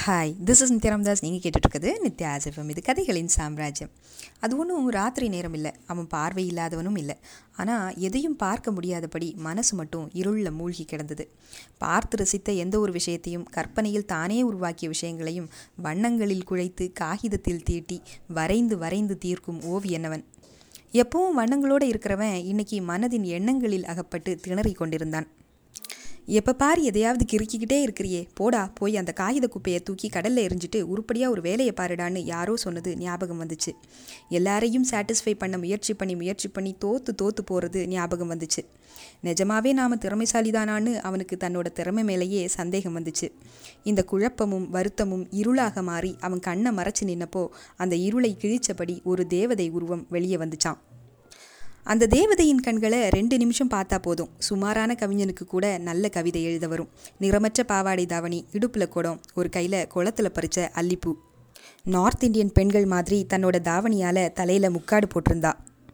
Hi, this is Nithya Ramdas. நீங்கள் கேட்டுட்ருக்குது நித்யா ஆசிஃபம். இது கதைகளின் சாம்ராஜ்யம். அது ஒன்றும் ராத்திரி நேரம் இல்லை, அவன் பார்வை இல்லாதவனும் இல்லை. ஆனால் எதையும் பார்க்க முடியாதபடி மனசு மட்டும் இருளில் மூழ்கி கிடந்தது. பார்த்து ரசித்த எந்த ஒரு விஷயத்தையும், கற்பனையில் தானே உருவாக்கிய விஷயங்களையும் வண்ணங்களில் குழைத்து காகிதத்தில் தீட்டி வரைந்து வரைந்து தீர்க்கும் ஓவியனவன். எப்பவும் வண்ணங்களோடு இருக்கிறவன் இன்னைக்கு மனதின் எண்ணங்களில் அகப்பட்டு திணறி கொண்டிருந்தான். எப்போ பார் எதையாவது கிறுக்கிக்கிட்டே இருக்கிறியே, போடா போய் அந்த காகித குப்பையை தூக்கி கடலில் எரிஞ்சிட்டு உருப்படியாக ஒரு வேலையை பாருடான்னு யாரோ சொன்னது ஞாபகம் வந்துச்சு. எல்லாரையும் சாட்டிஸ்ஃபை பண்ண முயற்சி பண்ணி தோற்று போகிறது ஞாபகம் வந்துச்சு. நிஜமாவே நாம் திறமைசாலிதானான்னு அவனுக்கு தன்னோட திறமை மேலேயே சந்தேகம் வந்துச்சு. இந்த குழப்பமும் வருத்தமும் இருளாக மாறி அவன் கண்ணை மறைச்சு நின்னப்போ அந்த இருளை கிழிச்சபடி ஒரு தேவதை உருவம் வெளியே வந்துச்சான். அந்த தேவதையின் கண்களை 2 நிமிஷம் பார்த்தா போதும், சுமாரான கவிஞனுக்கு கூட நல்ல கவிதை எழுத வரும். நிறமற்ற பாவாடை தாவணி, இடுப்பில் குடம், ஒரு கையில் குளத்தில் பறித்த அல்லிப்பூ. நார்த் இந்தியன் பெண்கள் மாதிரி தன்னோட தாவணியால் தலையில் முக்காடு போட்டிருந்தா.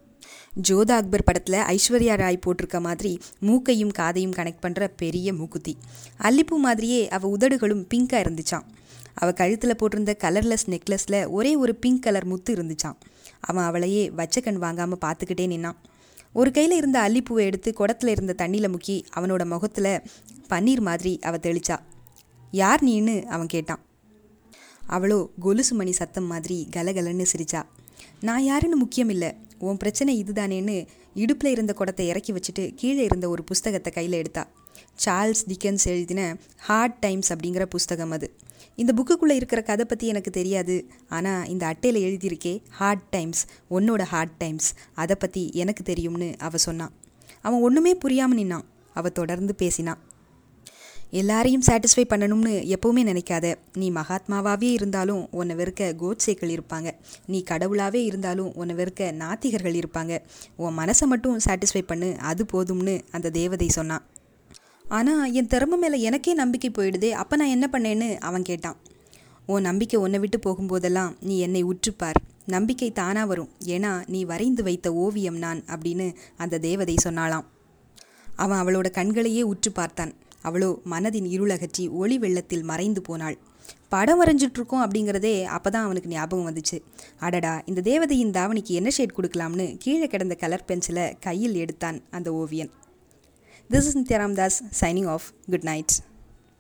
ஜோதா அக்பர் படத்தில் ஐஸ்வர்யா ராய் போட்டிருக்க மாதிரி மூக்கையும் காதையும் கனெக்ட் பண்ணுற பெரிய மூக்குத்தி. அல்லிப்பூ மாதிரியே அவள் உதடுகளும் பிங்காக இருந்துச்சான். அவள் கழுத்தில் போட்டிருந்த கலர்லெஸ் நெக்லஸில் ஒரே ஒரு பிங்க் கலர் முத்து இருந்துச்சான். அவன் அவளையே வச்சக்கண் வாங்காமல் பார்த்துக்கிட்டே நின்னான். ஒரு கையில் இருந்த அல்லிப்பூவை எடுத்து குடத்தில் இருந்த தண்ணியில் முக்கி அவனோட முகத்தில் பன்னீர் மாதிரி அவள் தெளிச்சா. யார் நீன்னு அவன் கேட்டான். அவளோ கொலுசு மணி சத்தம் மாதிரி கலகலன்னு சிரிச்சா. நான் யாருன்னு முக்கியம் இல்லை, உன் பிரச்சனை இதுதானேன்னு இடுப்பில் இருந்த குடத்தை இறக்கி வச்சுட்டு கீழே இருந்த ஒரு புஸ்தகத்தை கையில் எடுத்தா. சார்ல்ஸ் டிக்கன்ஸ் எழுதின ஹார்ட் டைம்ஸ் அப்படிங்கிற புஸ்தகம் அது. இந்த புக்குக்குள்ளே இருக்கிற கதை பற்றி எனக்கு தெரியாது, ஆனால் இந்த அட்டையில் எழுதியிருக்கே ஹார்ட் டைம்ஸ், உன்னோட ஹார்ட் டைம்ஸ், அதை பற்றி எனக்கு தெரியும்னு அவள் சொன்னான். அவன் ஒன்றுமே புரியாமல் நின்னான். அவள் தொடர்ந்து பேசினான். எல்லாரையும் சாட்டிஸ்ஃபை பண்ணணும்னு எப்போவுமே நினைக்காத. நீ மகாத்மாவாகவே இருந்தாலும் உன்னை வெறுக்க கோட்சேக்கள் இருப்பாங்க. நீ கடவுளாகவே இருந்தாலும் உன்னை வெறுக்க நாத்திகர்கள் இருப்பாங்க. உன் மனசை மட்டும் சாட்டிஸ்ஃபை பண்ணு, அது போதும்னு அந்த தேவதை சொன்னான். ஆனால் என் திறமை மேலே எனக்கே நம்பிக்கை போயிடுதே, அப்போ நான் என்ன பண்ணேன்னு அவன் கேட்டான். உன் நம்பிக்கை உன்னை விட்டு போகும்போதெல்லாம் நீ என்னை உற்றுப்பார், நம்பிக்கை தானாக வரும், ஏன்னா நீ வரைந்து வைத்த ஓவியம் நான் அப்படின்னு அந்த தேவதை சொன்னாளாம். அவன் அவளோட கண்களையே உற்று பார்த்தான். அவளோ மனதின் இருளகற்றி ஒளி வெள்ளத்தில் மறைந்து போனாள். படம் வரைஞ்சிட்ருக்கோம் அப்படிங்கிறதே அப்போ தான் அவனுக்கு ஞாபகம் வந்துச்சு. அடடா, இந்த தேவதையின் தாவணிக்கு என்ன ஷேட் கொடுக்கலாம்னு கீழே கிடந்த கலர் பென்சிலை கையில் எடுத்தான் அந்த ஓவியன். This is Nithya Ramdas signing off. Good night.